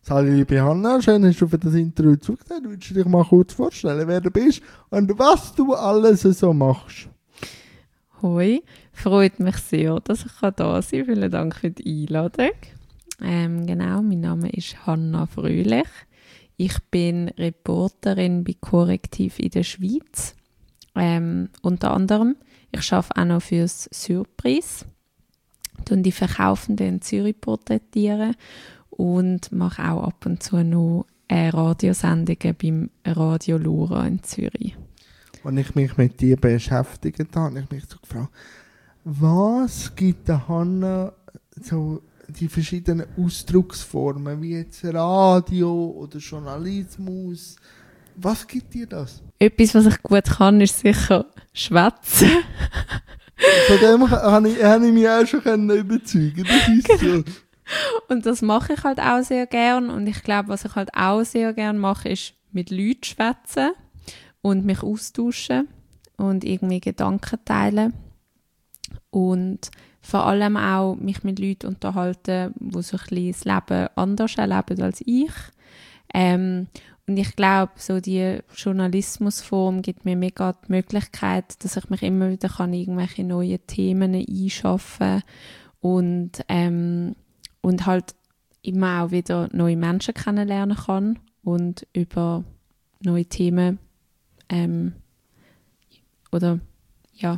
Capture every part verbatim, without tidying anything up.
Hallo liebe Hanna, schön, dass du für das Interview zugesagt hast. Willst du dich mal kurz vorstellen, wer du bist und was du alles so machst? Hoi, freut mich sehr, dass ich da sein kann. Vielen Dank für die Einladung. Ähm, genau, mein Name ist Hanna Fröhlich. Ich bin Reporterin bei Correctiv in der Schweiz. Ähm, unter anderem. Ich arbeite auch noch für das Surprise. Ich die Verkaufenden in Zürich porträtieren und mache auch ab und zu noch äh, Radiosendungen beim Radio Lura in Zürich. Als ich mich mit dir beschäftigt habe, habe ich mich so gefragt, was gibt der Hanna so die verschiedenen Ausdrucksformen, wie jetzt Radio oder Journalismus? Was gibt dir das? Etwas, was ich gut kann, ist sicher schwätzen. Von dem habe ich, habe ich mich auch schon überzeugen können. Das ist so. Und das mache ich halt auch sehr gern. Und ich glaube, was ich halt auch sehr gern mache, ist mit Leuten schwätzen und mich austauschen und irgendwie Gedanken teilen. Und vor allem auch mich mit Leuten unterhalten, die so ein bisschen das Leben anders erleben als ich. Ähm, und ich glaube, so die Journalismusform gibt mir mega die Möglichkeit, dass ich mich immer wieder kann irgendwelche neuen Themen einschaffen und, ähm, und halt immer auch wieder neue Menschen kennenlernen kann und über neue Themen ähm, oder ja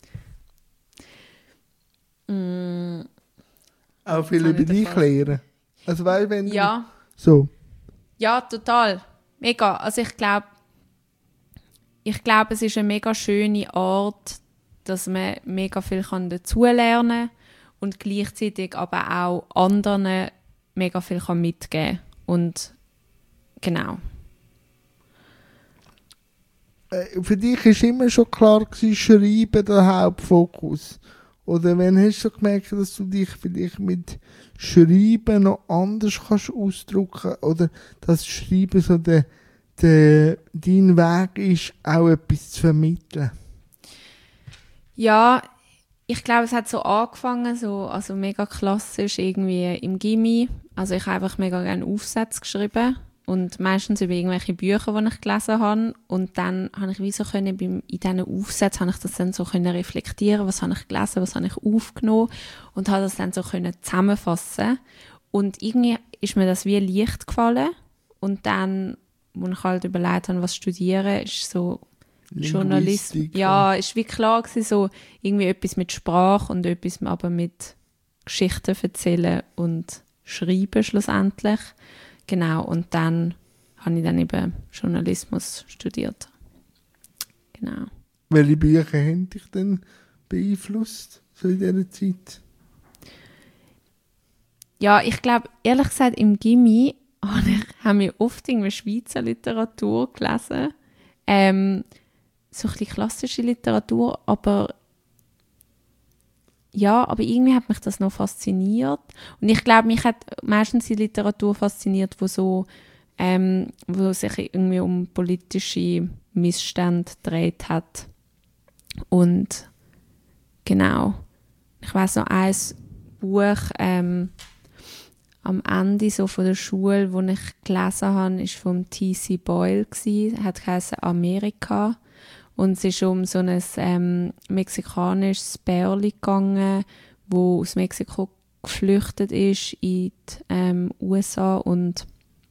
mm, auch viel über dich lernen. Also weil wenn ja. so. Ja, total. Mega. Also ich glaube, ich glaube, es ist eine mega schöne Art, dass man mega viel dazulernen kann und gleichzeitig aber auch anderen mega viel kann mitgeben kann. Und genau. Äh, für dich war immer schon klar gewesen, Schreiben der Hauptfokus. Oder wenn hast du gemerkt, dass du dich vielleicht mit Schreiben noch anders kannst ausdrücken oder dass Schreiben so der, der, dein Weg ist, auch etwas zu vermitteln? Ja, ich glaube, es hat so angefangen, so, also mega klassisch irgendwie im Gymi. Also ich habe einfach mega gerne Aufsätze geschrieben und meistens über irgendwelche Bücher, die ich gelesen habe. Und dann habe ich wie so können, beim, in diesen Aufsätzen habe ich das dann so können reflektieren, was habe ich gelesen, was habe ich aufgenommen und habe das dann so können zusammenfassen. Und irgendwie ist mir das wie leicht gefallen. Und dann, als ich halt überlegt habe, was studieren, ist so Journalismus. Ja, ist wie klar gewesen, so irgendwie etwas mit Sprache und etwas aber mit Geschichten erzählen und schreiben schlussendlich. Genau, und dann habe ich dann eben Journalismus studiert. Genau. Welche Bücher haben dich denn beeinflusst, so in dieser Zeit? Ja, ich glaube, ehrlich gesagt, im Gymi haben wir oft irgendwie Schweizer Literatur gelesen. Ähm, so ein bisschen klassische Literatur, aber ja, aber irgendwie hat mich das noch fasziniert. Und ich glaube, mich hat meistens die Literatur fasziniert, wo so, ähm, wo sich irgendwie um politische Missstände gedreht hat. Und genau, ich weiss noch ein Buch ähm, am Ende so von der Schule, wo ich gelesen habe, ist vom T C Boyle gsi, hat geheißen Amerika. Und es ist um so ein ähm, mexikanisches Pärchen gegangen, wo aus Mexiko geflüchtet ist in die ähm, U S A und,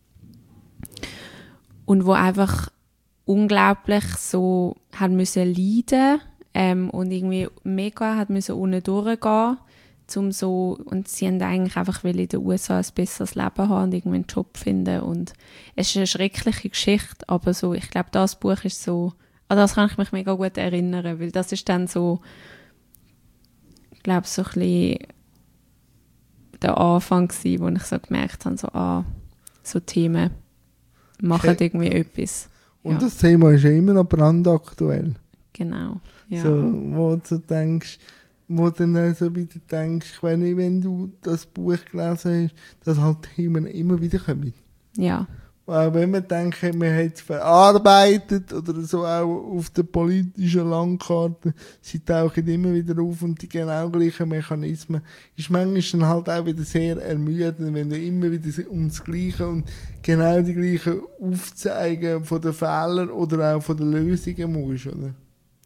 und wo einfach unglaublich so hat müssen leiden ähm, und irgendwie mega hat müssen unten durchgehen, um so, und sie haben eigentlich einfach in den U S A ein besseres Leben haben und irgendwie einen Job finden. Und es ist eine schreckliche Geschichte, aber so, ich glaube, das Buch ist so, an das kann ich mich mega gut erinnern, weil das ist dann so, ich glaube, so ein bisschen der Anfang gewesen, wo ich so gemerkt habe, so, ah, so Themen machen Okay. irgendwie etwas. Und Ja. das Thema ist ja immer noch brandaktuell. Genau, ja. So, wo du denkst, wo du dann so wieder denkst, wenn, ich, wenn du das Buch gelesen hast, dass halt Themen immer wieder kommen. Ja. Auch wenn man denkt, man hat es verarbeitet oder so auch auf der politischen Landkarte, sie tauchen immer wieder auf und die genau gleichen Mechanismen ist manchmal dann halt auch wieder sehr ermüdend, wenn du immer wieder ums Gleiche und genau die gleichen Aufzeigen von den Fehlern oder auch von den Lösungen musst, oder?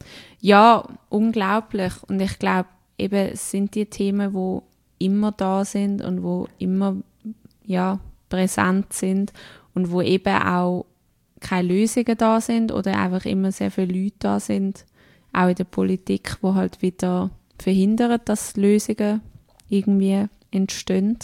Ja, unglaublich. Und ich glaube, eben es sind die Themen, die immer da sind und wo immer ja, präsent sind und wo eben auch keine Lösungen da sind oder einfach immer sehr viele Leute da sind, auch in der Politik, wo halt wieder verhindern, dass Lösungen irgendwie entstehen.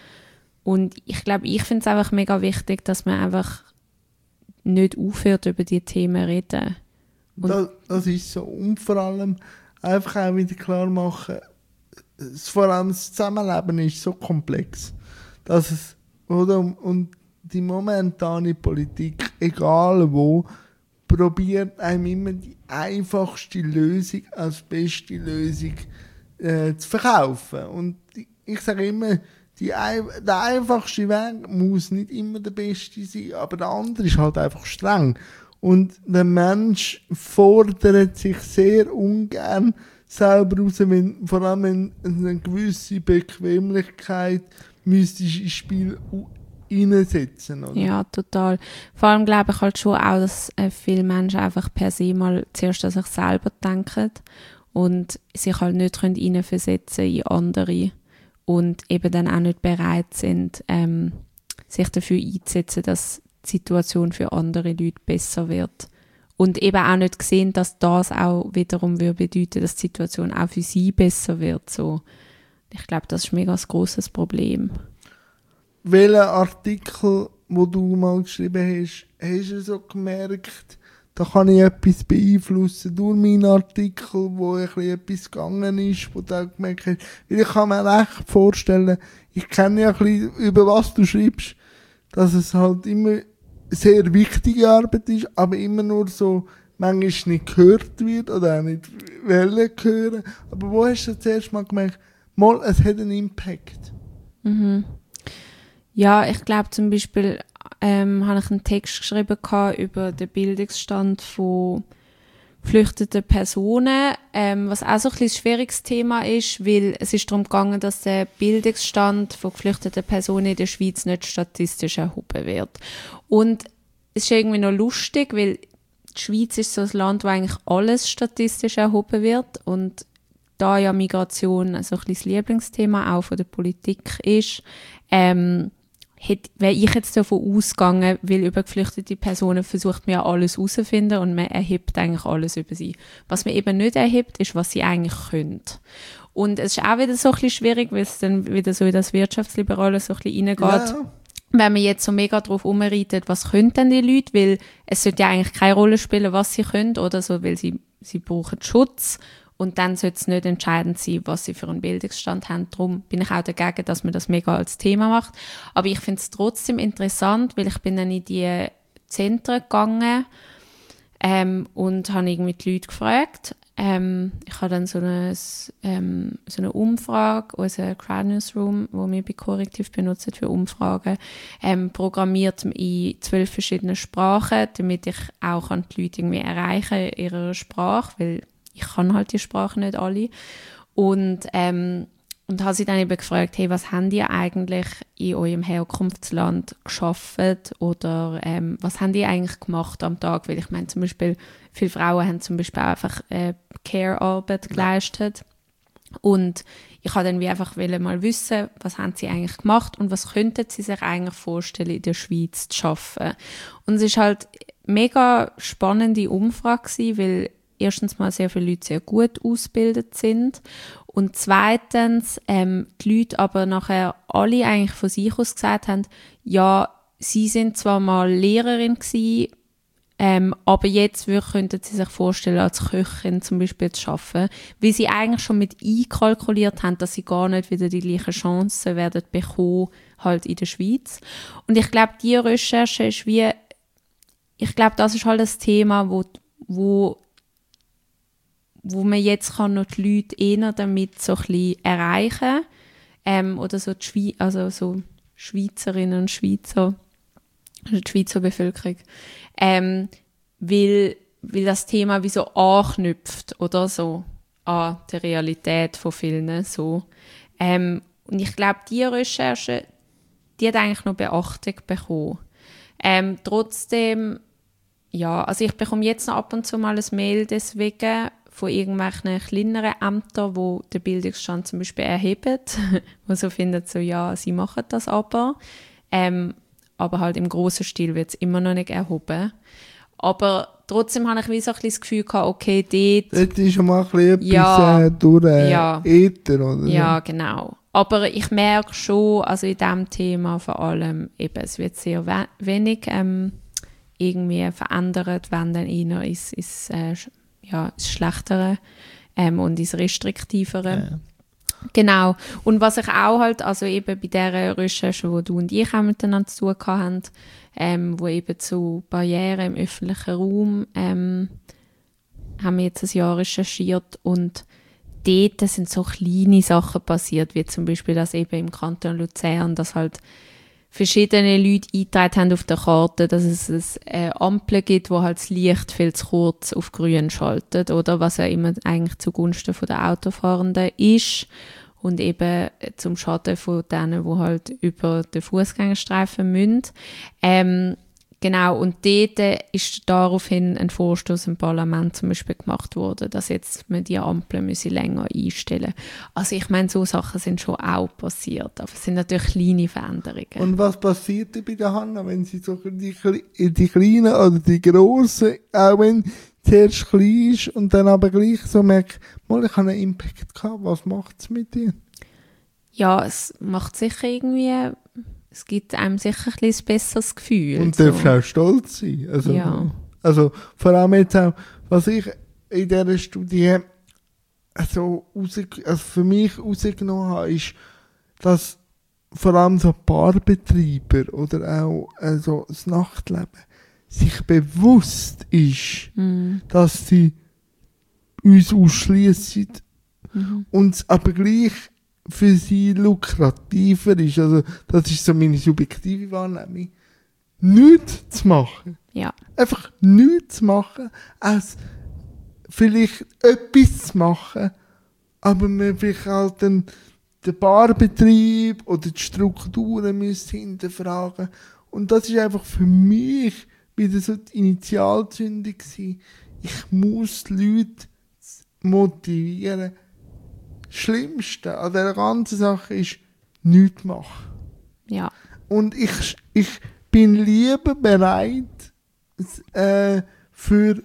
Und ich glaube, ich finde es einfach mega wichtig, dass man einfach nicht aufhört, über die Themen zu reden. Und Das, das ist so. Und vor allem einfach auch wieder klar machen, es, vor allem das Zusammenleben ist so komplex, dass es, oder, und die momentane Politik, egal wo, probiert einem immer die einfachste Lösung als beste Lösung äh, zu verkaufen. Und die, ich sage immer, die, der einfachste Weg muss nicht immer der beste sein, aber der andere ist halt einfach streng. Und der Mensch fordert sich sehr ungern selber raus, wenn, vor allem wenn eine gewisse Bequemlichkeit müsstest ins Spiel reinsetzen, oder? ja, total. Vor allem glaube ich halt schon auch, dass äh, viele Menschen einfach per se mal zuerst an sich selber denken und sich halt nicht können hineinversetzen in andere und eben dann auch nicht bereit sind, ähm, sich dafür einzusetzen, dass die Situation für andere Leute besser wird. Und eben auch nicht sehen, dass das auch wiederum würde bedeuten, dass die Situation auch für sie besser wird. So. Ich glaube, das ist ein mega grosses Problem. Welchen Artikel, wo du mal geschrieben hast, hast du so gemerkt, da kann ich etwas beeinflussen durch meinen Artikel, wo ein bisschen etwas gegangen ist, wo du auch gemerkt hast, weil ich kann mir recht vorstellen, ich kenne ja ein bisschen, über was du schreibst, dass es halt immer sehr wichtige Arbeit ist, aber immer nur so manchmal nicht gehört wird oder auch nicht wollen hören. Aber wo hast du zuerst mal gemerkt, mal, es hat einen Impact? Mhm. Ja, ich glaube zum Beispiel ähm, habe ich einen Text geschrieben gehabt über den Bildungsstand von geflüchteten Personen, ähm, was auch so ein bisschen ein schwieriges Thema ist, weil es ist darum gegangen, dass der Bildungsstand von geflüchteten Personen in der Schweiz nicht statistisch erhoben wird. Und es ist irgendwie noch lustig, weil die Schweiz ist so ein Land, wo eigentlich alles statistisch erhoben wird und da ja Migration so ein bisschen das Lieblingsthema auch von der Politik ist, ähm, wäre ich jetzt davon ausgegangen, weil über geflüchtete Personen versucht man ja alles herauszufinden und man erhebt eigentlich alles über sie. Was man eben nicht erhebt, ist, was sie eigentlich können. Und es ist auch wieder so ein bisschen schwierig, weil es dann wieder so in das Wirtschaftsliberale so ein bisschen reingeht. Ja. Wenn man jetzt so mega drauf umreitet, was können denn die Leute, weil es sollte ja eigentlich keine Rolle spielen, was sie können oder so, weil sie, sie brauchen Schutz. Und dann sollte es nicht entscheidend sein, was sie für einen Bildungsstand haben. Darum bin ich auch dagegen, dass man das mega als Thema macht. Aber ich finde es trotzdem interessant, weil ich bin dann in die Zentren gegangen ähm, und habe irgendwie die Leute gefragt. Ähm, ich habe dann so eine, ähm, so eine Umfrage, unser Crowd Newsroom, wo wir bei Korrektiv benutzen für Umfragen, ähm, programmiert in zwölf verschiedenen Sprachen, damit ich auch die Leute irgendwie erreichen in ihrer Sprache, weil ich kann halt die Sprache nicht alle. Und, ähm, und habe sie dann eben gefragt, hey, was habt ihr eigentlich in eurem Herkunftsland geschafft oder ähm, was habt ihr eigentlich gemacht am Tag? Weil ich meine zum Beispiel, viele Frauen haben zum Beispiel auch einfach äh, Care-Arbeit geleistet. Und ich wollte dann wie einfach mal wissen, was haben sie eigentlich gemacht und was könnten sie sich eigentlich vorstellen, in der Schweiz zu arbeiten. Und es ist halt eine mega spannende Umfrage gewesen, weil erstens mal sehr viele Leute sehr gut ausgebildet sind und zweitens ähm, die Leute aber nachher alle eigentlich von sich aus gesagt haben, ja, sie sind zwar mal Lehrerin gewesen, ähm, aber jetzt würden, könnten sie sich vorstellen, als Köchin zum Beispiel zu arbeiten, weil sie eigentlich schon mit einkalkuliert haben, dass sie gar nicht wieder die gleichen Chancen werden bekommen, halt in der Schweiz. Und ich glaube, die Recherche ist wie, ich glaube, das ist halt das Thema, wo, wo wo man jetzt kann noch die Leute eher damit so ein bisschen erreichen ähm, oder so, die Schwe- also so Schweizerinnen und Schweizer also die Schweizer Bevölkerung, ähm, weil, weil das Thema wie so anknüpft oder so an der Realität von vielen so. Ähm, und ich glaube, die Recherche, die hat eigentlich noch Beachtung bekommen. Ähm, trotzdem, ja, also ich bekomme jetzt noch ab und zu mal ein Mail deswegen von irgendwelchen kleineren Ämtern, wo den Bildungsstand zum Beispiel erheben, wo so finden, so, ja, sie machen das aber. Ähm, aber halt im grossen Stil wird es immer noch nicht erhoben. Aber trotzdem habe ich wie so ein bisschen das Gefühl gehabt, okay, dort... Dort ist schon mal ein bisschen ja, etwas äh, durch äh, ja, Äther, oder? ja, genau. Aber ich merke schon, also in diesem Thema vor allem, eben, es wird sehr we- wenig ähm, irgendwie verändert, wenn dann eher ins, ins, äh, ja, ins Schlechtere ähm, und ins Restriktivere. Ja. Genau. Und was ich auch halt, also eben bei dieser Recherche, wo du und ich auch miteinander zu tun haben, ähm, wo eben zu Barrieren im öffentlichen Raum ähm, haben wir jetzt ein Jahr recherchiert und dort sind so kleine Sachen passiert, wie zum Beispiel, dass eben im Kanton Luzern, dass halt verschiedene Leute eingetragen haben auf der Karte, dass es eine Ampel gibt, wo halt das Licht viel zu kurz auf grün schaltet, oder was ja immer eigentlich zugunsten der Autofahrenden ist und eben zum Schaden von denen, die halt über den Fußgängerstreifen müssen. Ähm, Genau, und dort ist daraufhin ein Vorstoß im Parlament zum Beispiel gemacht worden, dass jetzt man die Ampel müsse länger einstellen müsse. Also ich meine, so Sachen sind schon auch passiert, aber es sind natürlich kleine Veränderungen. Und was passiert bei der Hanna, wenn sie so die, die Kleinen oder die Grossen, auch wenn zuerst klein ist und dann aber gleich so merkt, mal, ich habe einen Impact gehabt, was macht es mit dir? Ja, es macht sicher irgendwie... Es gibt einem sicher ein, ein besseres Gefühl. Und so. darfst auch stolz sein. Also, ja. also vor allem jetzt auch, was ich in dieser Studie also, raus, also für mich rausgenommen habe, ist, dass vor allem so Barbetreiber oder auch also das Nachtleben sich bewusst ist, Mhm. dass sie uns ausschließen Mhm. und es aber gleich für sie lukrativer ist. Also, das ist so meine subjektive Wahrnehmung. Nichts zu machen. Ja. Einfach nichts zu machen, als vielleicht etwas zu machen, aber man vielleicht halt den, den Barbetrieb oder die Strukturen müssen hinterfragen. Und das ist einfach für mich wieder so die Initialzündung gewesen. Ich muss die Leute motivieren. Das Schlimmste an dieser ganzen Sache ist, nichts machen. Ja. Und ich, ich bin lieber bereit, äh, für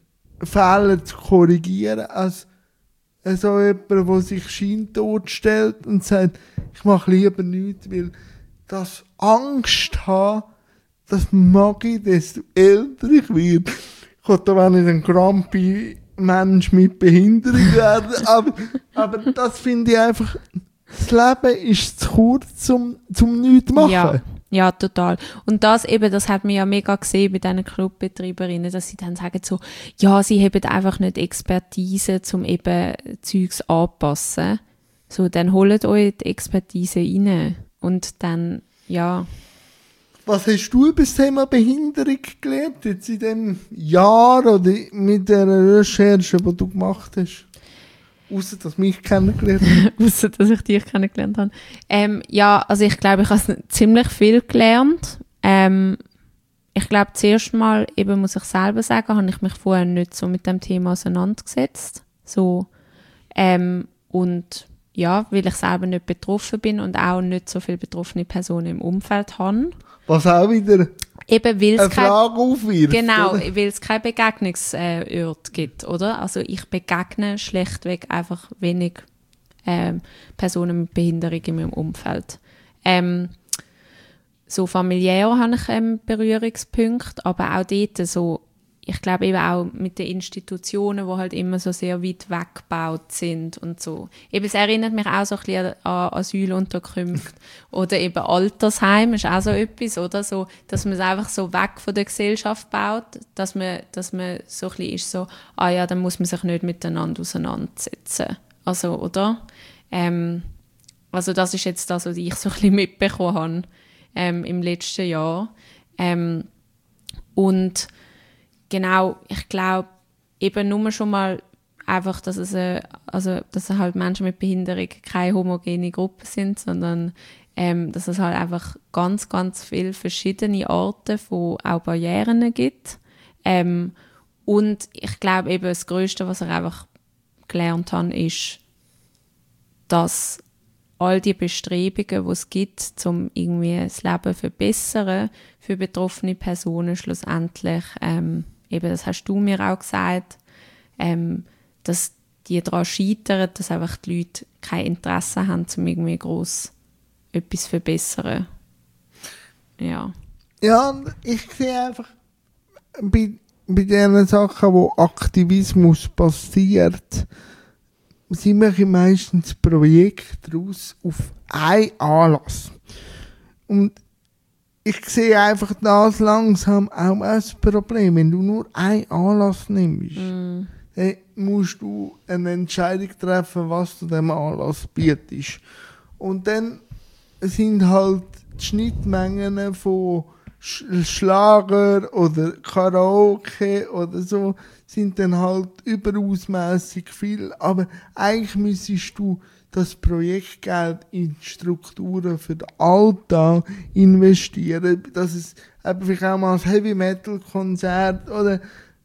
Fehler zu korrigieren, als äh, so jemand, der sich scheintot stellt und sagt, ich mache lieber nichts, weil das Angst haben, das mag ich, desto älter ich werde. Ich könnte auch nicht ein grumpy Mensch mit Behinderung werden, aber, aber das finde ich einfach, das Leben ist zu kurz, zum, zum nichts machen. Ja. Ja, total. Und das eben, das hat man ja mega gesehen bei diesen Clubbetreiberinnen, dass sie dann sagen so, ja, sie haben einfach nicht Expertise, um eben Zeugs anzupassen. So, dann holt euch die Expertise rein. Und dann, ja. Was hast du über das Thema Behinderung gelernt, jetzt in dem Jahr oder mit der Recherche, die du gemacht hast? Ausser, dass mich kennengelernt hast. Ausser, dass ich dich kennengelernt habe. Ähm, ja, also ich glaube, ich habe ziemlich viel gelernt. Ähm, ich glaube, zuerst mal, eben muss ich selber sagen, habe ich mich vorher nicht so mit dem Thema auseinandergesetzt. So, ähm, und ja, weil ich selber nicht betroffen bin und auch nicht so viele betroffene Personen im Umfeld habe. Was auch wieder Eben, weil eine es kein, Frage aufwirft. genau, oder? weil es keinen Begegnungsort gibt, oder? Also ich begegne schlechtweg einfach wenig ähm, Personen mit Behinderung in meinem Umfeld. Ähm, so familiär habe ich ähm, Berührungspunkte, aber auch dort so, ich glaube eben auch mit den Institutionen, die halt immer so sehr weit weggebaut sind und so. Eben, es erinnert mich auch so ein bisschen an Asylunterkünfte oder eben Altersheim, ist auch so etwas, oder? So, dass man es einfach so weg von der Gesellschaft baut, dass man, dass man so ein bisschen ist so, ah ja, dann muss man sich nicht miteinander auseinandersetzen. Also, oder? Ähm, also das ist jetzt das, was ich so ein bisschen mitbekommen habe ähm, im letzten Jahr. Ähm, und genau, ich glaube, eben nur schon mal einfach, dass es, äh, also, dass halt Menschen mit Behinderung keine homogene Gruppe sind, sondern ähm, dass es halt einfach ganz, ganz viele verschiedene Arten von auch Barrieren gibt. Ähm, und ich glaube eben, das Größte, was ich einfach gelernt habe, ist, dass all die Bestrebungen, die es gibt, um irgendwie das Leben zu verbessern für betroffene Personen, schlussendlich, ähm, eben, das hast du mir auch gesagt, ähm, dass die daran scheitern, dass einfach die Leute kein Interesse haben, um irgendwie gross etwas zu verbessern. Ja. Ja, ich sehe einfach bei, bei den Sachen, wo Aktivismus passiert, sind wir meistens Projekte daraus auf einen Anlass. Und ich sehe einfach das langsam auch als Problem. Wenn du nur einen Anlass nimmst, mm. dann musst du eine Entscheidung treffen, was du diesem Anlass bietest. Und dann sind halt die Schnittmengen von Schlager oder Karaoke oder so sind dann halt überausmässig viel. Aber eigentlich müsstest du das Projektgeld in Strukturen für den Alltag investieren, dass es eben vielleicht auch mal ein Heavy-Metal-Konzert oder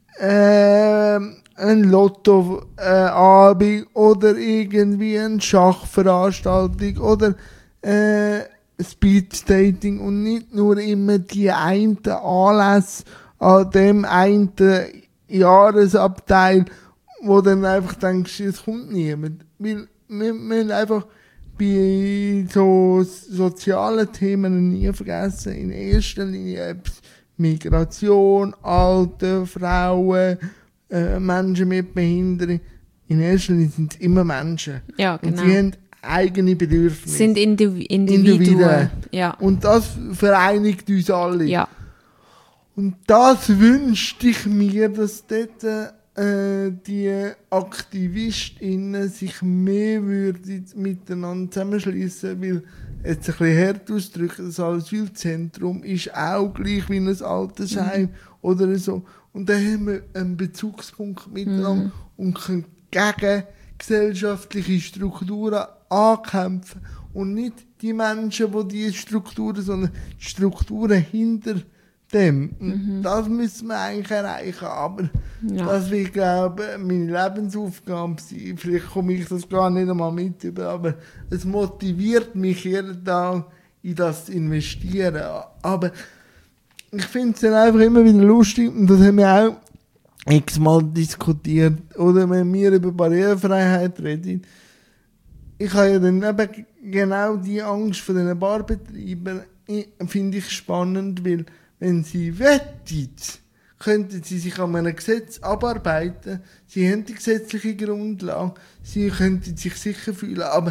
äh, ein Lotto-Abend äh, oder irgendwie eine Schachveranstaltung oder äh, Speed-Dating und nicht nur immer die einen Anlässe an dem einen Jahresabteil, wo dann einfach denkst, es kommt niemand. Weil wir müssen einfach bei so sozialen Themen nie vergessen, in erster Linie Migration, Alte, Frauen, äh, Menschen mit Behinderung. In erster Linie sind es immer Menschen. Ja, genau. Und sie haben eigene Bedürfnisse. Sind Indiv- Individuen. Individuen. Ja. Und das vereinigt uns alle. Ja. Und das wünschte ich mir, dass dort äh, die AktivistInnen sich mehr würden miteinander zusammenschliessen, weil jetzt ein bisschen hart ausdrücken, das Asylzentrum ist auch gleich wie ein Altersheim mhm. oder so. Und da haben wir einen Bezugspunkt miteinander mhm. und können gegen gesellschaftliche Strukturen ankämpfen und nicht die Menschen, die diese Strukturen, sondern die Strukturen hinter dem. Mhm. Das müssen wir eigentlich erreichen, aber ja. das wird, glaube ich, meine Lebensaufgabe sein. Vielleicht komme ich das gar nicht einmal mit über, aber es motiviert mich jeden Tag, in das zu investieren. Aber ich finde es dann einfach immer wieder lustig, und das haben wir auch x-mal diskutiert, oder wenn wir über Barrierefreiheit reden. Ich habe ja dann eben genau die Angst vor diesen Barbetreibern, finde ich spannend, weil wenn sie wettet, könnten sie sich an einem Gesetz abarbeiten, sie haben die gesetzliche Grundlage, sie könnten sich sicher fühlen, aber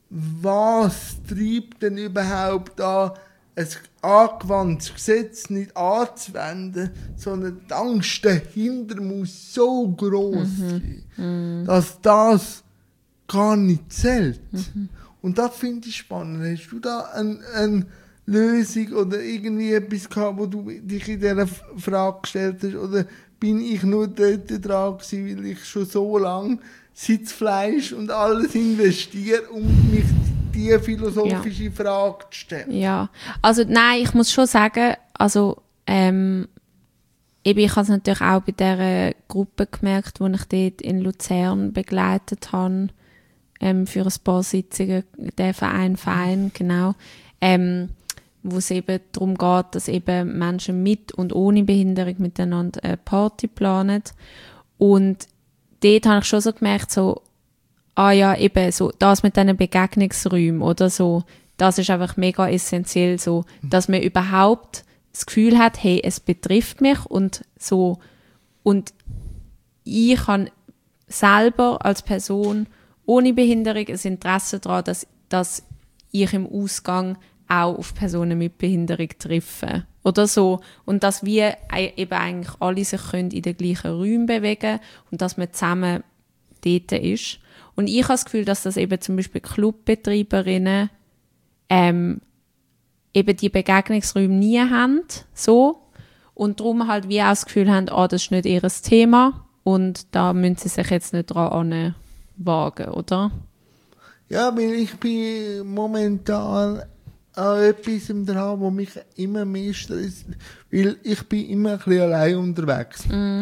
was treibt denn überhaupt an, ein angewandtes Gesetz nicht anzuwenden, sondern die Angst dahinter muss so gross sein, mhm. dass das gar nicht zählt. Mhm. Und das finde ich spannend. Hast du da eine ein Lösung oder irgendwie etwas gehabt, wo du dich in dieser Frage gestellt hast? Oder bin ich nur dort dran gewesen, weil ich schon so lange Sitzfleisch und alles investiere, um mich diese philosophische ja. Frage zu stellen? Ja, also nein, ich muss schon sagen, also ähm, eben, ich habe es natürlich auch bei dieser Gruppe gemerkt, die ich dort in Luzern begleitet habe, ähm, für ein paar Sitzungen, der Verein, Verein, genau, ähm, wo es eben darum geht, dass eben Menschen mit und ohne Behinderung miteinander eine Party planen. Und dort habe ich schon so gemerkt, so, ah ja, eben so, das mit diesen Begegnungsräumen oder so, das ist einfach mega essentiell, so, dass man überhaupt das Gefühl hat, hey, es betrifft mich und so, und ich habe selber als Person ohne Behinderung ein Interesse daran, dass, dass ich im Ausgang auch auf Personen mit Behinderung treffe oder so, und dass wir eben eigentlich alle sich können in den gleichen Räumen bewegen und dass man zusammen dort ist. Und ich habe das Gefühl, dass das eben zum Beispiel Clubbetreiberinnen ähm, eben die Begegnungsräume nie haben, so, und darum halt wie auch das Gefühl haben, ah, das ist nicht ihr Thema und da müssen sie sich jetzt nicht dran wagen, oder? Ja, weil ich bin momentan an etwas dran, was mich immer mehr stresst, weil ich bin immer ein bisschen allein unterwegs. Mm.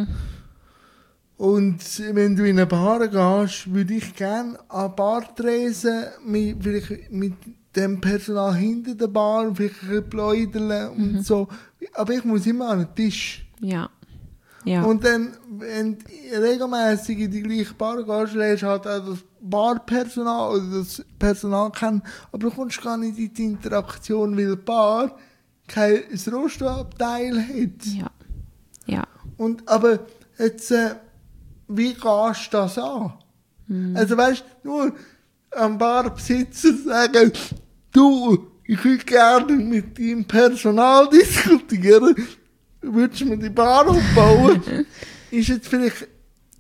Und wenn du in eine Bar gehst, würde ich gerne an Bartresen mit, vielleicht mit dem Personal hinter der Bar, vielleicht ein bisschen pläudern und mhm. so. Aber ich muss immer an den Tisch. Ja. Ja. Und dann, wenn du regelmässig in die gleiche Bar gehst, lernst du halt auch das Barpersonal oder das Personal kennen, aber du kommst gar nicht in die Interaktion, weil die Bar kein Rostoabteil hat. Ja. Ja. Und, aber jetzt, äh, wie gehst du das an? Hm. Also weißt du, nur am Barbesitzer sagen, du, ich würde gerne mit deinem Personal diskutieren, würdest du mir die Bar aufbauen? Ist jetzt vielleicht,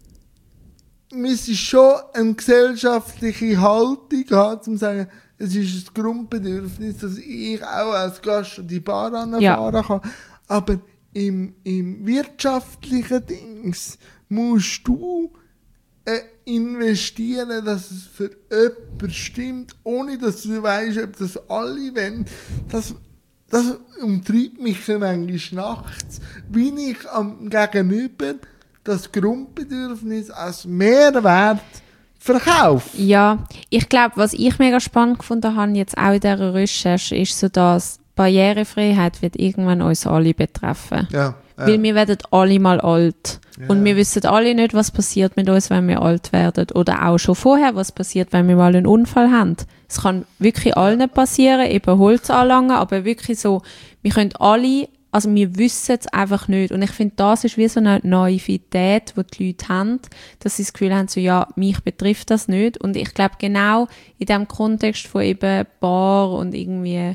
müsste schon eine gesellschaftliche Haltung haben, um zu sagen, es ist ein Grundbedürfnis, dass ich auch als Gast die Bar anfahren ja. kann. Aber im, im wirtschaftlichen Dings musst du äh, investieren, dass es für jemanden stimmt, ohne dass du weißt, ob das alle wollen. Das, das umtreibt mich manchmal nachts, wie ich am Gegenüber das Grundbedürfnis als Mehrwert verkaufe. Ja, ich glaube, was ich mega spannend gefunden habe, jetzt auch in dieser Recherche, ist so, dass Barrierefreiheit wird irgendwann uns alle betreffen. Ja, ja. Weil wir werden alle mal alt. Ja. Und wir wissen alle nicht, was passiert mit uns, wenn wir alt werden. Oder auch schon vorher, was passiert, wenn wir mal einen Unfall haben. Es kann wirklich allen passieren, eben Holz anlangen, aber wirklich so, wir können alle, also wir wissen es einfach nicht. Und ich finde, das ist wie so eine Naivität, die die Leute haben, dass sie das Gefühl haben, so, ja, mich betrifft das nicht. Und ich glaube, genau in dem Kontext von eben Bar und irgendwie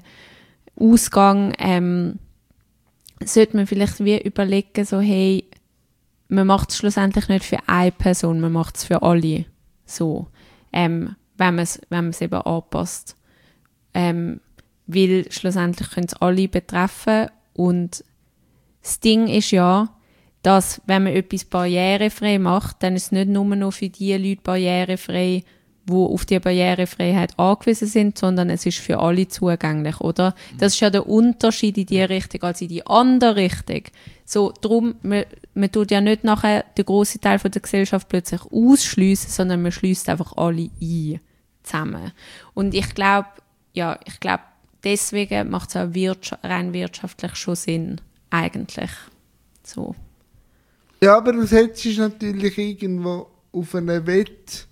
Ausgang, ähm, sollte man vielleicht wie überlegen, so, hey, man macht es schlussendlich nicht für eine Person, man macht es für alle. So, ähm, wenn man es wenn man es eben anpasst. Ähm, weil schlussendlich können es alle betreffen. Und das Ding ist ja, dass wenn man etwas barrierefrei macht, dann ist es nicht nur noch für die Leute barrierefrei, die auf die Barrierefreiheit angewiesen sind, sondern es ist für alle zugänglich, oder? Das ist ja der Unterschied in die Richtung als in die andere Richtung. So, darum, man, man tut ja nicht nachher den grossen Teil von der Gesellschaft plötzlich ausschliessen, sondern man schließt einfach alle ein, zusammen. Und ich glaube, ja, ich glaube, deswegen macht es auch wirtschaft, rein wirtschaftlich schon Sinn, eigentlich. So. Ja, aber du setzt natürlich irgendwo auf eine Wette,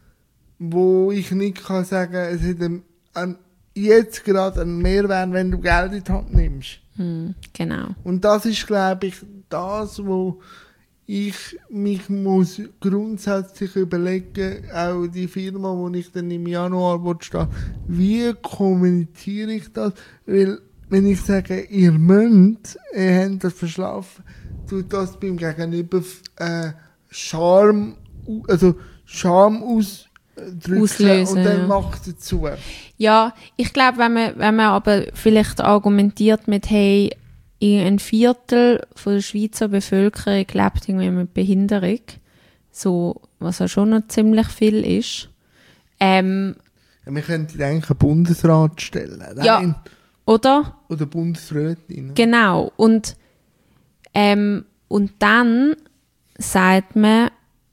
wo ich nicht kann sagen, es hat einen, einen, jetzt gerade einen Mehrwert, wenn du Geld in die Hand nimmst. Hm, genau. Und das ist, glaube ich, das, wo ich mich muss grundsätzlich überlegen, auch die Firma, wo ich dann im Januar stehe, wie kommuniziere ich das? Weil, wenn ich sage, ihr müsst, ihr habt das verschlafen, tut das beim Gegenüber äh, Charme, also Charme aus auslösen, und dann ja. macht es zu. Ja, ich glaube, wenn man, wenn man aber vielleicht argumentiert mit, hey, ein Viertel von der Schweizer Bevölkerung lebt irgendwie mit Behinderung, so, was ja schon noch ziemlich viel ist. Ähm, ja, wir könnten eigentlich einen Bundesrat stellen. Ja, Nein. oder? Oder Bundesrätin. Genau. Und, ähm, und dann sagt man,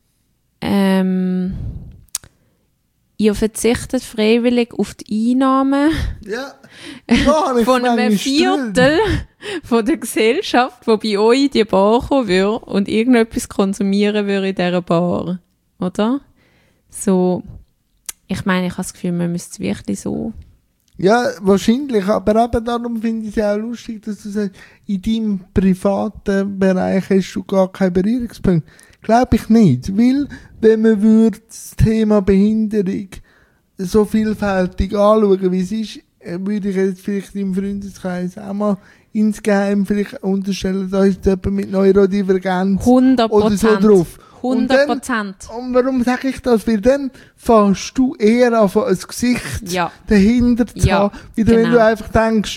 ähm, ihr verzichtet freiwillig auf die Einnahmen ja. von einem Viertel von der Gesellschaft, die bei euch in die Bar kommen würde und irgendetwas konsumieren würde in dieser Bar. Oder? So, ich meine, ich habe das Gefühl, man müsste es wirklich so... Ja, wahrscheinlich, aber eben darum finde ich es auch lustig, dass du sagst, in deinem privaten Bereich hast du gar keinen Berührungspunkt. Glaube ich nicht, weil wenn man würde das Thema Behinderung so vielfältig anschauen, wie es ist, würde ich jetzt vielleicht im Freundeskreis auch mal insgeheim vielleicht unterstellen, da ist jemand mit Neurodivergenz hundert Prozent oder so drauf. hundert Prozent. Und, und warum sage ich das? Weil dann fährst du eher an ein Gesicht ja. dahinter zu ja, haben, wieder genau. wenn du einfach denkst,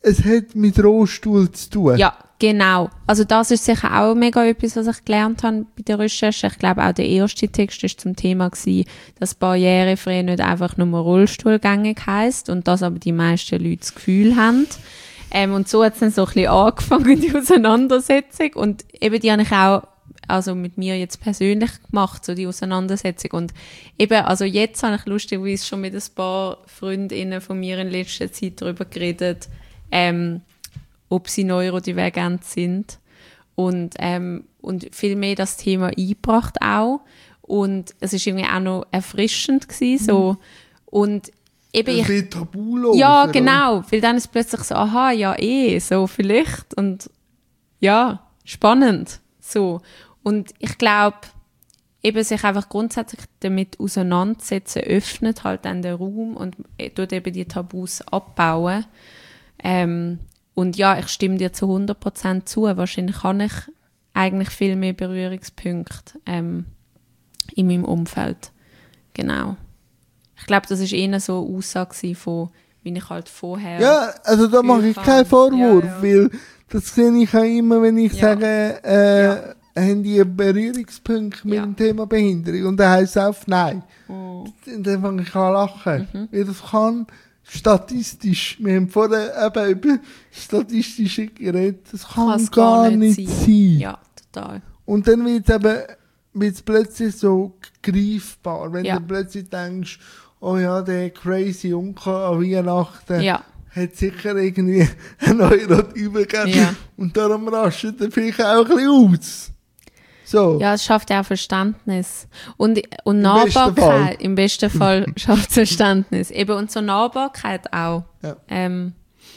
es hat mit Rollstuhl zu tun. Ja, genau. Also das ist sicher auch mega etwas, was ich gelernt habe bei der Recherche. Ich glaube, auch der erste Text war zum Thema gewesen, dass barrierefrei nicht einfach nur Rollstuhlgängig heisst und dass aber die meisten Leute das Gefühl haben. Ähm, und so hat es dann so ein bisschen angefangen, die Auseinandersetzung. Und eben die habe ich auch also mit mir jetzt persönlich gemacht, so die Auseinandersetzung. Und eben, also jetzt habe ich lustigerweise schon mit ein paar Freundinnen von mir in letzter Zeit darüber geredet, ähm, ob sie neurodivergent sind. Und, ähm, und viel mehr das Thema eingebracht auch. Und es war irgendwie auch noch erfrischend gewesen, so. Und eben ich... Ein tabulos. Ja, genau. Weil dann ist es plötzlich so, aha, ja eh, so vielleicht. Und ja, spannend. So. Und ich glaube, eben sich einfach grundsätzlich damit auseinandersetzen, öffnet halt dann den Raum und tut eben die Tabus abbauen. Ähm, und ja, ich stimme dir zu hundert Prozent zu. Wahrscheinlich habe ich eigentlich viel mehr Berührungspunkte ähm, in meinem Umfeld. Genau. Ich glaube, das war eher so eine Aussage von, wie ich halt vorher... Ja, also da mache ich keinen Vorwurf, ja, ja. Weil das sehe ich auch immer, wenn ich ja. sage, äh, ja. haben die Berührungspunkte mit ja. dem Thema Behinderung? Und dann heisst es auf Nein. Oh. Dann fange ich an zu lachen. Mhm. Weil das kann statistisch, wir haben vorher eben über statistische geredet, das kann Kann's gar, gar nicht sein. sein. Ja, total. Und dann wird es eben wird's plötzlich so greifbar, wenn ja. du plötzlich denkst, oh ja, der crazy Onkel an Weihnachten ja. hat sicher irgendwie einen Neurotypen gegeben. Ja. Und darum rastet er vielleicht auch ein bisschen aus. So. Ja, es schafft ja auch Verständnis. Und, und Im Nahbarkeit, besten im besten Fall schafft es Verständnis. Eben, und so Nahbarkeit auch. Ja, ähm,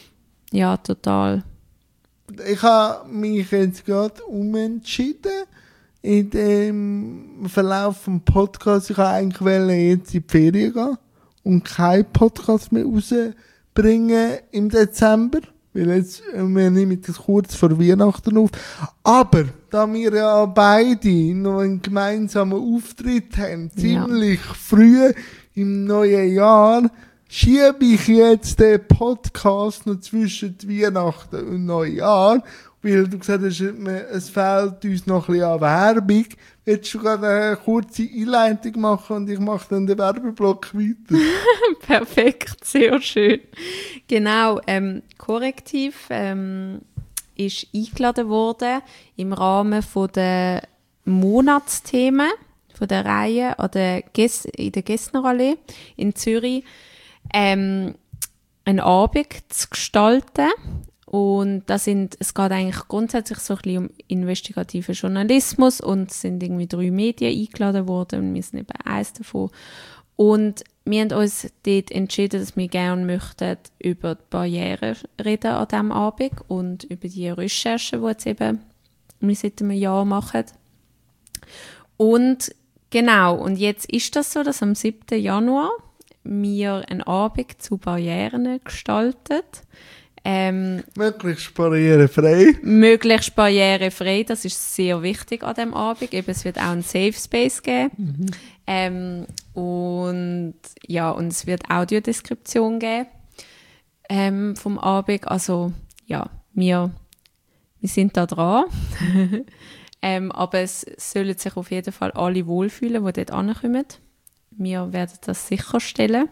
ja total. Ich habe mich jetzt gerade umentschieden in dem Verlauf des Podcasts. Ich wollte eigentlich jetzt in die Ferien gehen und keinen Podcast mehr rausbringen im Dezember. Weil jetzt, wir nehmen das kurz vor Weihnachten auf. Aber, da wir ja beide noch einen gemeinsamen Auftritt haben, ziemlich ja. früh im neuen Jahr, schiebe ich jetzt den Podcast noch zwischen Weihnachten und Neujahr, weil du gesagt hast, es fehlt uns noch ein bisschen an Werbung. Willst du gerade eine kurze Einleitung machen und ich mache dann den Werbeblock weiter? Perfekt, sehr schön. Genau, ähm, Korrektiv ähm, ist eingeladen worden im Rahmen von der Monatsthemen von der Reihe an der Gess- in der Gessnerallee in Zürich ähm, einen Abend zu gestalten. Und das sind, es geht eigentlich grundsätzlich so ein bisschen um investigativen Journalismus und es sind irgendwie drei Medien eingeladen worden und wir sind eben eins davon. Und wir haben uns dort entschieden, dass wir gerne möchten über die Barrieren reden an diesem Abend und über die Recherchen, die jetzt eben wir seit einem Jahr machen. Und genau, und jetzt ist das so, dass am siebten Januar wir einen Abend zu Barrieren gestaltet. Ähm, möglichst barrierefrei. Möglichst barrierefrei, das ist sehr wichtig an diesem Abend. Eben, es wird auch einen Safe Space geben. Mhm. Ähm, und, ja, und es wird Audiodeskription geben ähm, vom Abend. Also ja, wir, wir sind da dran. ähm, aber es sollen sich auf jeden Fall alle wohlfühlen, die dort ankommen. Wir werden das sicherstellen.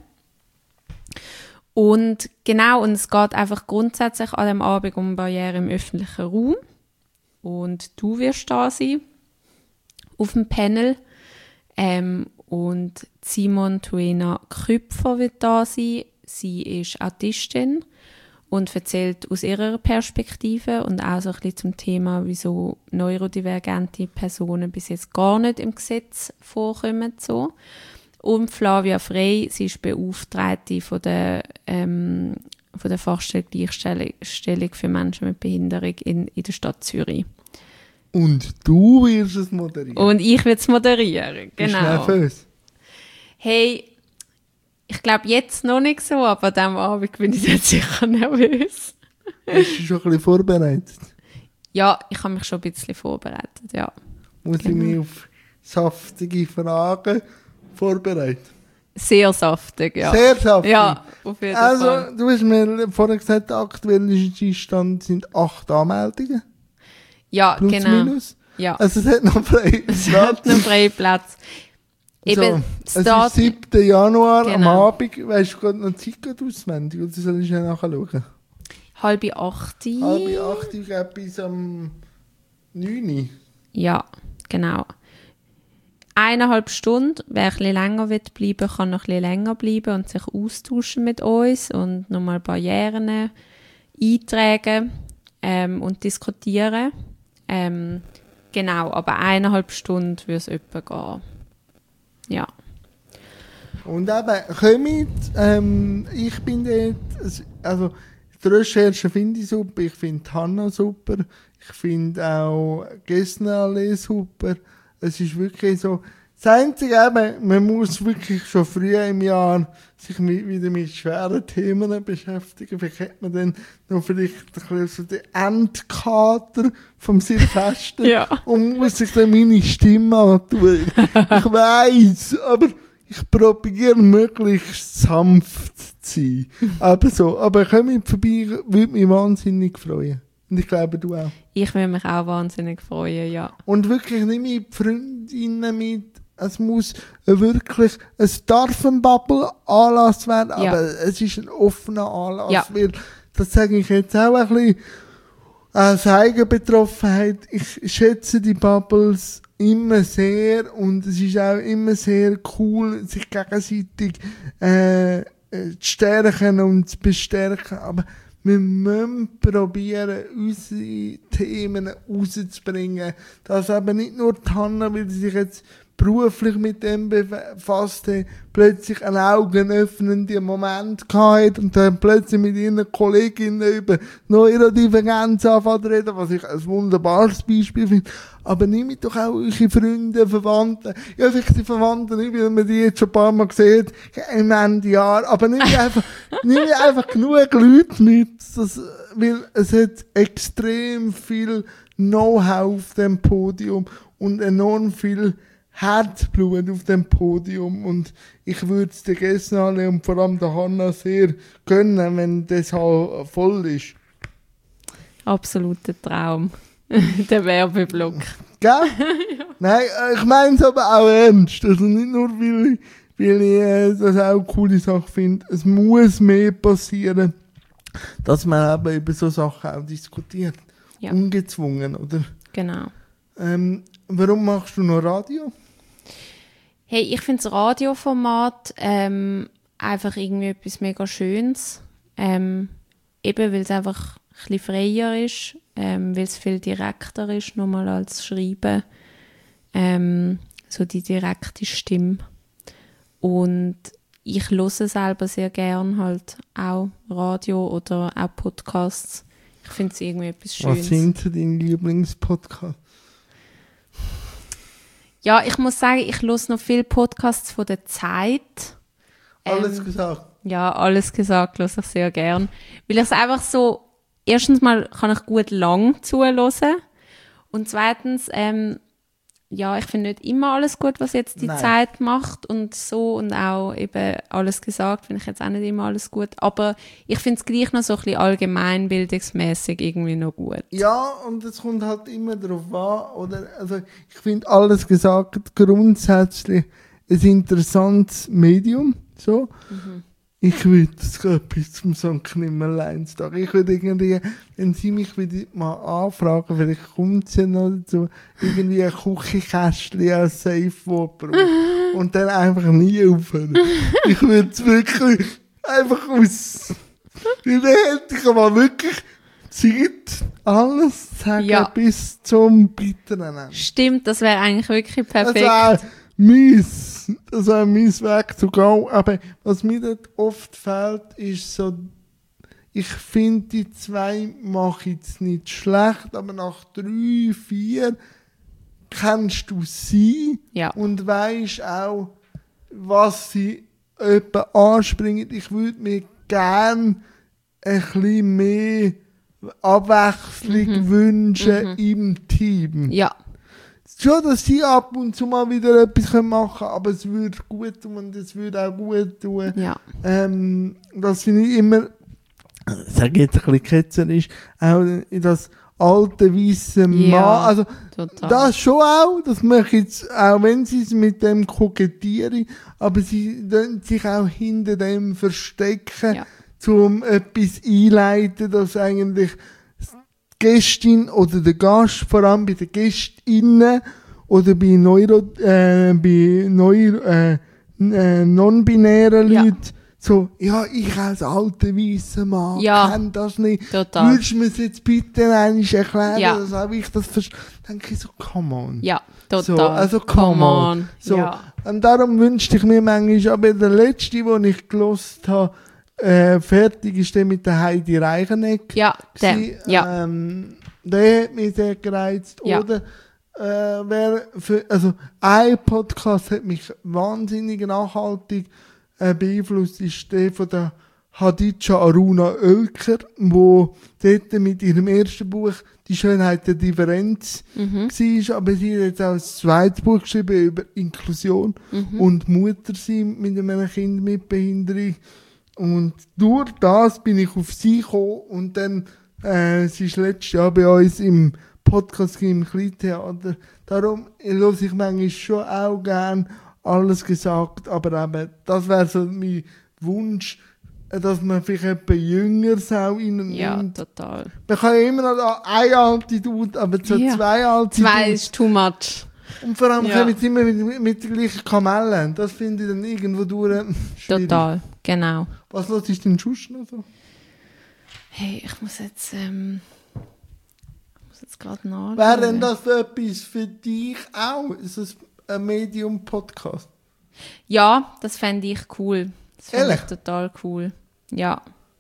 Und genau, und es geht einfach grundsätzlich an dem Abend um Barrieren im öffentlichen Raum. Und du wirst da sein, auf dem Panel. Ähm, und Simon Tuena Küpfer wird da sein. Sie ist Autistin und erzählt aus ihrer Perspektive und auch so ein bisschen zum Thema, wieso neurodivergente Personen bis jetzt gar nicht im Gesetz vorkommen. So. Und Flavia Frey, sie ist Beauftragte von der, ähm, von der Fachstelle Gleichstellung für Menschen mit Behinderung in, in der Stadt Zürich. Und du wirst es moderieren? Und ich werde es moderieren, genau. Bist du nervös? Hey, ich glaube jetzt noch nicht so, aber an diesem Abend bin ich jetzt sicher nervös. Hast du schon ein bisschen vorbereitet? Ja, ich habe mich schon ein bisschen vorbereitet, ja. Muss genau. ich mich auf saftige Fragen vorbereitet? Sehr saftig, ja. Sehr saftig. Ja, auf jeden also, Fall. du hast mir vorher gesagt, der aktuelle Stand sind acht Anmeldungen. Ja, Plus, genau. minus. Ja. Also es hat noch freien Es Platz. hat einen freien Platz. Eben, so, es Start- ist siebten Januar am Genau. Abend. Weißt du gerade noch die Zeit gerade auswendig? Oder soll ich schnell nachschauen? halb acht. Halb acht, ich glaube bis am neun. Ja, genau. Eineinhalb Stunden. Wer ein bisschen länger will bleiben, kann noch ein bisschen länger bleiben und sich austauschen mit uns und nochmal Barrieren eintragen ähm, und diskutieren. Ähm, genau, aber eineinhalb Stunden würde es etwa gehen. Ja. Und eben, kommt, ähm, ich bin dort, also die Recherche finde ich super, ich finde Hanna super, ich finde auch Gesnale super. Es ist wirklich so, das Einzige eben, man muss wirklich schon früh im Jahr sich mit, wieder mit schweren Themen beschäftigen. Vielleicht hat man dann noch vielleicht ein bisschen so den Endkater vom Silvester Ja. und muss sich dann meine Stimme antun. Ich weiss, aber ich probiere möglichst sanft zu sein. Aber so, aber kommt vorbei, würde mich wahnsinnig freuen. Und ich glaube, du auch. Ich würde mich auch wahnsinnig freuen, ja. Und wirklich nicht mit Freundinnen mit, es muss wirklich, es darf ein Bubble-Anlass werden, Ja. aber es ist ein offener Anlass, Ja. weil, das sage ich jetzt auch ein bisschen, als Eigenbetroffenheit, ich schätze die Bubbles immer sehr und es ist auch immer sehr cool, sich gegenseitig äh, äh, zu stärken und zu bestärken, aber wir müssen probieren, unsere Themen rauszubringen. Das eben nicht nur die Hanna, weil sie sich jetzt beruflich mit dem befasst hat, plötzlich einen augenöffnenden Moment gehabt und dann plötzlich mit ihren Kolleginnen über Neurodivergenz anfangen zu reden, was ich ein wunderbares Beispiel finde. Aber nehmt doch auch eure Freunde, Verwandten. Ja, vielleicht die Verwandten nicht, weil man die jetzt schon ein paar Mal gesehen hat, im Ende Jahr. Aber nehmt einfach, nehmt einfach genug Leute mit, das, weil es hat extrem viel Know-how auf dem Podium und enorm viel Herzblut auf dem Podium und ich würde es der Gesnale und vor allem der Hanna sehr gönnen, wenn das halt voll ist. Absoluter Traum. Der Werbeblock. Gell? Ja. Nein, ich meine es aber auch ernst. Also nicht nur, weil ich, weil ich äh, das auch eine coole Sache finde. Es muss mehr passieren, dass man eben über so Sachen auch diskutiert. Ja. Ungezwungen, oder? Genau. Ähm, warum machst du noch Radio? Hey, ich finde das Radioformat ähm, einfach irgendwie etwas mega Schönes. Ähm, eben, weil es einfach ein bisschen freier ist, ähm, weil es viel direkter ist, nochmal als Schreiben. Ähm, so die direkte Stimme. Und ich höre selber sehr gern halt auch Radio oder auch Podcasts. Ich finde es irgendwie etwas Schönes. Was sind deine Lieblingspodcasts? Ja, ich muss sagen, ich höre noch viele Podcasts von der Zeit. Alles Ähm, gesagt. Ja, alles gesagt, höre ich sehr gern. Weil ich es einfach so, erstens mal kann ich gut lang zuhören und zweitens, ähm, ja, ich finde nicht immer alles gut, was jetzt die Nein. Zeit macht und so und auch eben alles gesagt, finde ich jetzt auch nicht immer alles gut, aber ich finde es gleich noch so ein bisschen allgemeinbildungsmäßig irgendwie noch gut. Ja, und es kommt halt immer darauf an, oder? Also, ich finde alles gesagt grundsätzlich ein interessantes Medium, so. Mhm. Ich würde das gerade bis zum Sankt Nimmerleinstag. Ich würde irgendwie, wenn sie mich wieder mal anfragen, vielleicht kommt sie noch dazu, irgendwie ein Küchenkästchen als Safe Word brauchen. Und dann einfach nie aufhören. Ich würde es wirklich einfach aus. Weil dann hätte ich aber wirklich Zeit, alles zu sagen, Ja. bis zum bitteren Ende. Stimmt, das wäre eigentlich wirklich Das perfekt. wäre mies. Das wäre mein Weg zu gehen. Aber was mir dort oft fehlt, ist so, ich finde, die zwei machen es nicht schlecht, aber nach drei, vier kennst du sie Ja. und weisst auch, was sie etwa anspringen. Ich würde mir gerne ein bisschen mehr Abwechslung Mhm. wünschen Mhm. im Team. Ja, schon, dass sie ab und zu mal wieder etwas machen können, aber es würde gut tun und es würde auch gut tun. Ja. Ähm, dass sie nicht immer, ich sage jetzt ein bisschen ketzerisch, auch in das alte weisse Mann, Ja, also total. das schon auch, das mache ich jetzt, auch wenn sie es mit dem kokettieren, aber sie dann sich auch hinter dem verstecken, Ja. um etwas einleiten, dass eigentlich die Gästin oder der Gast, vor allem bei den Gästinnen oder bei, Neuro, äh, bei Neu, äh, äh, non-binären Ja. Leuten, so, ja, ich als alter weisser Mann Ja. kenne das nicht. Total. Würdest du mir es jetzt bitte einmal erklären, Ja. dass auch ich das verstehe? Dann denke ich so, come on. Ja, total. So, also come, on. So, Ja. und darum wünschte ich mir manchmal, aber der letzte, den ich gelost habe, äh, fertig ist der mit der Heidi Reicheneck. Ja, der. Gsi, Ja. Ähm, der hat mich sehr gereizt. Ja. Oder, äh, wer für, also, ein Podcast hat mich wahnsinnig nachhaltig äh, beeinflusst, ist der von der Hadidja Aruna Oelker, wo dort mit ihrem ersten Buch «Die Schönheit der Differenz» Mhm. war, aber sie hat jetzt auch ein zweites Buch geschrieben über Inklusion Mhm. und Mutter sein mit einem Kind mit Behinderung. Und durch das bin ich auf sie gekommen und dann, äh, sie ist letztes Jahr bei uns im Podcast im Kleintheater. Darum höre ich manchmal schon auch gern alles gesagt, aber eben, das wäre so mein Wunsch, dass man vielleicht etwas Jüngeres auch reinnimmt. Ja, total. Man kann ja immer noch da eine alte Dude, aber so Ja. zwei alte Zwei Dudes. ist too much. Und vor allem Ja. kommen sie immer mit, mit den gleichen Kamellen. Das finde ich dann irgendwo durch äh, schwierig. Total, genau. Was los ist denn sonst noch so? Hey, ich muss jetzt, ähm, ich muss jetzt gerade nachschauen. Wäre denn das für etwas für dich auch? Ist das ein Medium-Podcast? Ja, das fände ich cool. Das fände Ehrlich? ich total cool. Ja.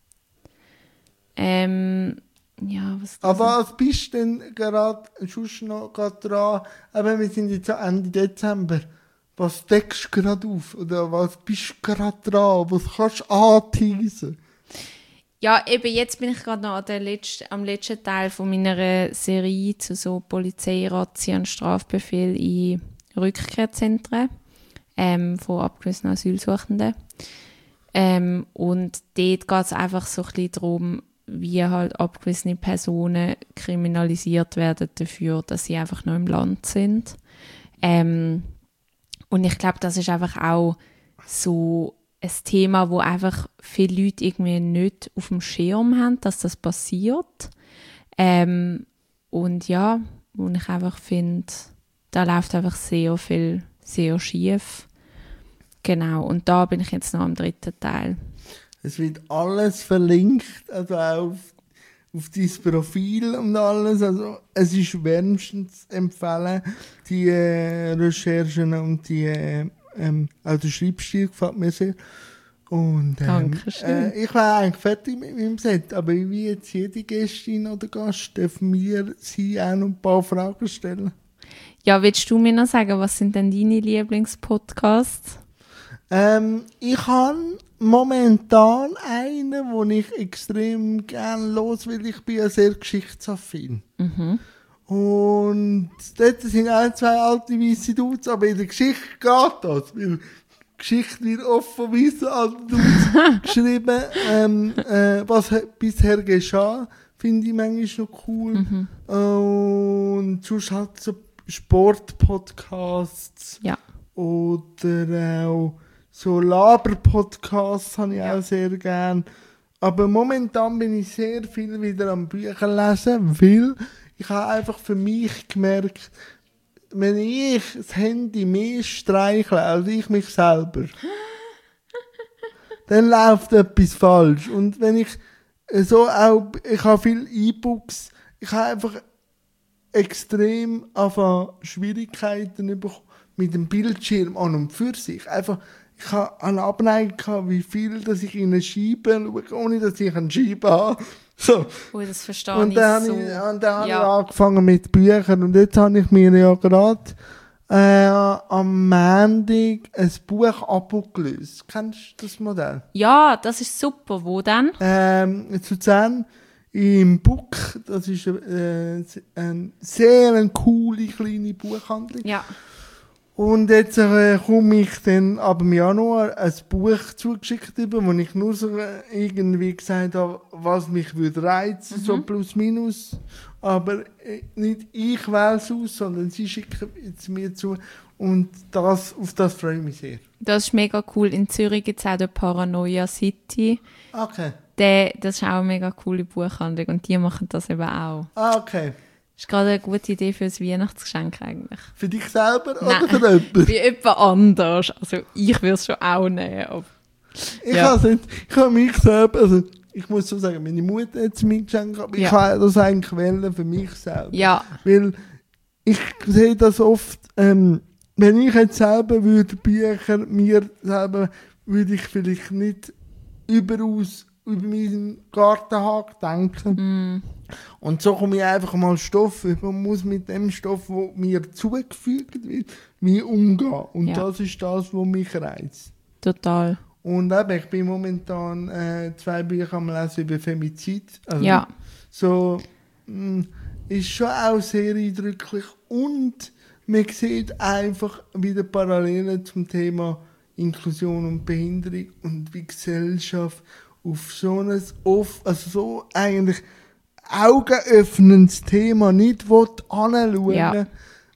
Ähm, ja, was Aber was bist du denn gerade sonst noch gerade dran? Aber wir sind jetzt Ende Dezember. Was deckst du gerade auf? Oder was bist du gerade dran? Was kannst du anteasen? Ja, eben jetzt bin ich gerade noch an der letzten, am letzten Teil von meiner Serie zu so Polizeirazzien und Strafbefehl in Rückkehrzentren ähm, von abgewiesenen Asylsuchenden. Ähm, und dort geht es einfach so ein bisschen darum, wie halt abgewiesene Personen kriminalisiert werden dafür, dass sie einfach noch im Land sind. Ähm, und ich glaube, das ist einfach auch so ein Thema, wo einfach viele Leute irgendwie nicht auf dem Schirm haben, dass das passiert. Ähm, und ja, wo ich einfach finde, da läuft einfach sehr viel, sehr schief. Genau, und da bin ich jetzt noch am dritten Teil. Es wird alles verlinkt, also auch auf, auf dein Profil und alles. Also es ist wärmstens zu empfehlen, die äh, Recherchen und die, äh, ähm, auch der Schreibstil gefällt mir sehr. Und, ähm, Dankeschön. äh, ich war eigentlich fertig mit meinem Set, aber wie jetzt jede Gästin oder Gast dürfen wir sie auch noch ein paar Fragen stellen. Ja, willst du mir noch sagen, was sind denn deine Lieblingspodcasts? Ähm, ich habe momentan einen, den ich extrem gerne los will. Ich bin ja sehr geschichtsaffin. Mhm. Und dort sind ein, zwei alte weisse Dudes, aber in der Geschichte geht das. Weil die Geschichte wird oft von weissen alten Dudes geschrieben. Ähm, äh, was hat bisher geschah, finde ich manchmal noch cool. Mhm. Und sonst halt so Sportpodcasts. Ja. Oder auch so Laber-Podcasts habe ich Ja. auch sehr gern. Aber momentan bin ich sehr viel wieder am Bücher lesen, weil ich habe einfach für mich gemerkt, wenn ich das Handy mehr streichle als ich mich selber, dann läuft etwas falsch. Und wenn ich so auch, ich habe viele E-Books, ich habe einfach extrem einfach Schwierigkeiten bekommen mit dem Bildschirm an und für sich. Einfach, ich habe eine Abneigung gehabt, wie viel, dass ich in eine Scheibe schaue, ohne dass ich eine Scheibe habe. So. Oh, das verstehe Und ich dann so. habe ich, und dann habe Ja. ich angefangen mit Büchern und jetzt habe ich mir ja gerade äh, am Montag ein Buch abgelöst. Kennst du das Modell? Ja, das ist super. Wo denn? Ähm, zu Luzern im Buck. Das ist äh, eine sehr eine coole kleine Buchhandlung. Ja. Und jetzt äh, komme ich dann ab dem Januar ein Buch zugeschickt über, wo ich nur so äh, irgendwie gesagt habe, was mich würde reizen, Mhm. so plus minus. Aber äh, nicht ich wähle es aus, sondern sie schicken es mir zu. Und das, auf das freue ich mich sehr. Das ist mega cool. In Zürich gibt es auch den Paranoia City. Okay. Der, das ist auch eine mega coole Buchhandlung und die machen das eben auch. Ah, okay. Das ist gerade eine gute Idee für ein Weihnachtsgeschenk eigentlich. Für dich selber Nein. oder für jemanden? Wie jemand anders. Also ich würde es schon auch nehmen. Aber Ich Ja. habe nicht, ich habe mich selber, also ich muss so sagen, meine Mutter hat es mir geschenkt, aber Ja. ich habe das eigentlich wählen für mich selber. ja, Weil ich sehe das oft, ähm, wenn ich jetzt selber würde Bücher mir selber, würde ich vielleicht nicht überaus über meinen Gartenhag denken. mm, Und so komme ich einfach mal Stoff über und muss mit dem Stoff, der mir zugefügt wird, wie umgehen. Und Ja. das ist das, was mich reizt. total. Und eben, ich bin momentan äh, zwei Bücher am Lesen über Femizid. Also, Ja. So, mh, ist schon auch sehr eindrücklich. Und man sieht einfach wieder Parallelen zum Thema Inklusion und Behinderung und wie Gesellschaft auf so ein, off, also so eigentlich augenöffnendes Thema nicht anschauen will, Ja.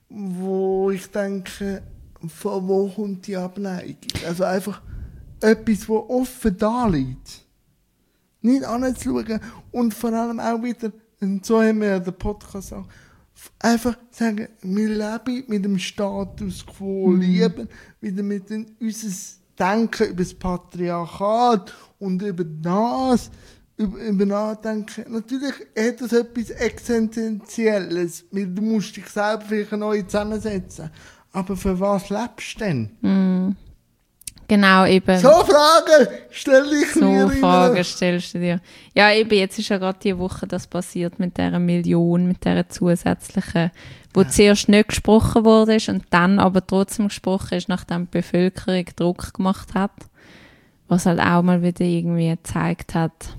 wo ich denke, von wo kommt die Abneigung? Also einfach etwas, wo offen da liegt. Nicht anzuschauen und vor allem auch wieder, und so haben wir ja den Podcast auch, einfach sagen, wir leben mit dem Status quo, Mhm. leben wieder mit dem, unser Denken über das Patriarchat und über das, über, über Nachdenken. Natürlich hat das etwas Existenzielles, weil du musst dich selber vielleicht neu zusammensetzen. Aber für was lebst du denn? Mm, genau, eben. So Fragen stelle ich So mir immer. Fragen stellst du dir. Ja, eben, jetzt ist ja gerade die Woche das passiert mit dieser Million, mit dieser zusätzlichen, wo Ja. zuerst nicht gesprochen wurde ist und dann aber trotzdem gesprochen ist, nachdem die Bevölkerung Druck gemacht hat. Was halt auch mal wieder irgendwie gezeigt hat,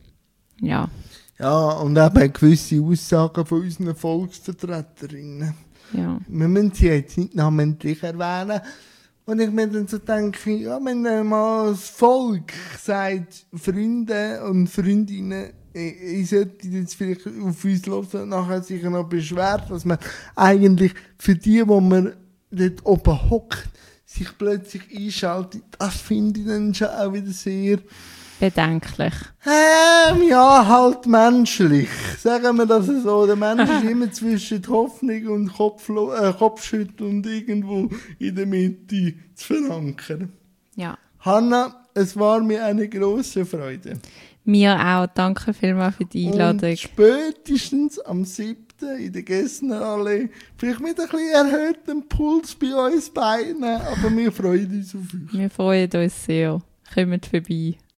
ja, Ja, und eben gewisse Aussagen von unseren Volksvertreterinnen. ja, Wir müssen sie jetzt nicht namentlich erwähnen. Und ich mir dann so denke, ja, wenn äh, mal das Volk sagt, Freunde und Freundinnen, ich, ich sollte jetzt vielleicht auf uns hören und nachher sich noch beschweren, dass man eigentlich für die, wo man dort oben hockt, sich plötzlich einschaltet, das finde ich dann schon auch wieder sehr, bedenklich. ähm, ja, halt menschlich. Sagen wir das so. Der Mensch ist immer zwischen Hoffnung und Kopflo äh, Kopfschütteln und irgendwo in der Mitte zu verankern. Ja, Hanna, es war mir eine große Freude. mir auch. Danke vielmals für die Einladung. Und spätestens am siebten in der Gessnerallee, vielleicht mit ein bisschen erhöhtem Puls bei uns beiden, aber wir freuen uns auf euch. Wir freuen uns sehr. Kommt vorbei.